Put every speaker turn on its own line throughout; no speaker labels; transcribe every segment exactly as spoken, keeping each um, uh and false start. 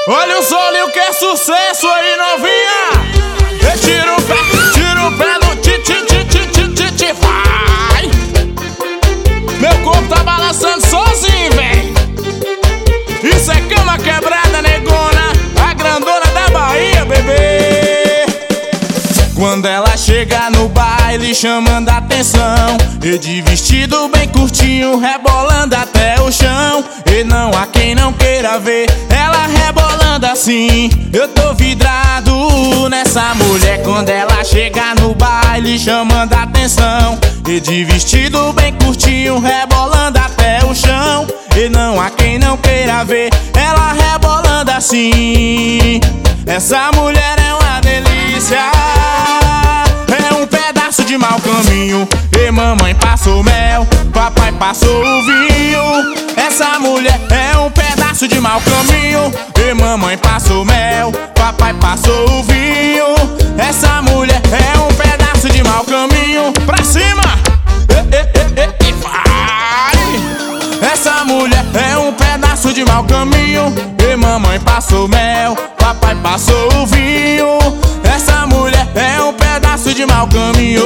Olha o Solinho que é sucesso aí, novinha. Tira o pé, tira o pé do ti, ti, ti, ti, ti, ti, ti, vai. Meu corpo tá balançando sozinho, véi. Isso é cama quebrada, negona, a grandona da Bahia, bebê. Quando ela chega no baile chamando a atenção, e de vestido bem curtinho, rebolando até o chão. E não há quem não queira ver ela rebolando assim. Eu tô vidrado nessa mulher. Quando ela chega no baile chamando a atenção, e de vestido bem curtinho, rebolando até o chão. E não há quem não queira ver ela rebolando assim. Essa mulher é uma delícia, é um pedaço de mau caminho. E mamãe passou mel, papai passou o vinho. Essa mulher é um pedaço de mau caminho. E mamãe passou mel, papai passou o vinho. Essa mulher é um pedaço de mau caminho. Pra cima! E, e, e, e, vai! Essa mulher é um pedaço de mau caminho. E mamãe passou mel, papai passou o vinho. Essa mulher é um pedaço de mau caminho.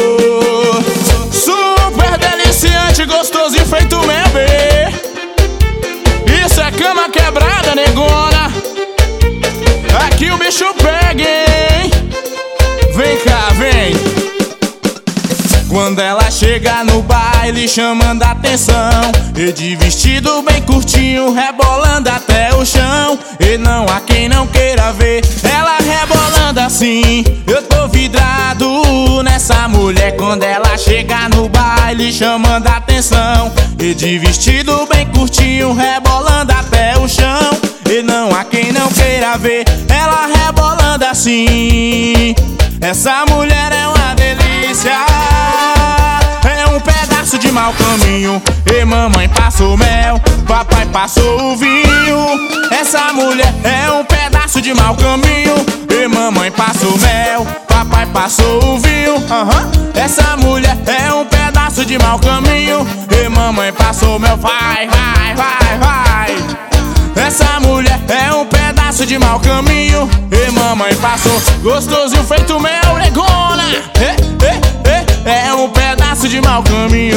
Super deliciante, gostosinho feito mel, bê. Isso é cama quebrada, negona. Aqui o bicho pega, hein? Vem cá, vem. Quando ela chega no baile chamando a atenção, e de vestido bem curtinho, rebolando até o chão. E não há quem não queira ver ela rebolando assim. Eu tô vidrado nessa mulher. Quando ela chega no baile chamando a atenção, e de vestido bem curtinho, rebolando até o chão. E não há quem não queira ver ela rebolando assim. Essa mulher é uma delícia, é um pedaço de mau caminho. E mamãe passou mel, papai passou o vinho. Essa mulher é um pedaço de mau caminho. E mamãe passou mel, papai passou o vinho. Uhum. Essa mulher é um pedaço de mau caminho. E mamãe passou mel, vai, vai, vai, vai. Essa mulher é um pedaço de mau caminho. E mamãe passou gostosinho feito mel, negona. É, é, é, é um pedaço de mau caminho.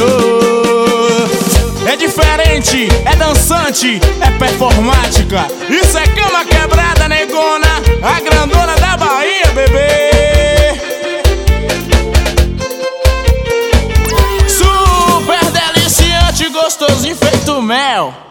É diferente, é dançante, é performática. Isso é cama quebrada, negona, a grandona da Bahia, bebê. Super deliciante, gostosinho feito mel.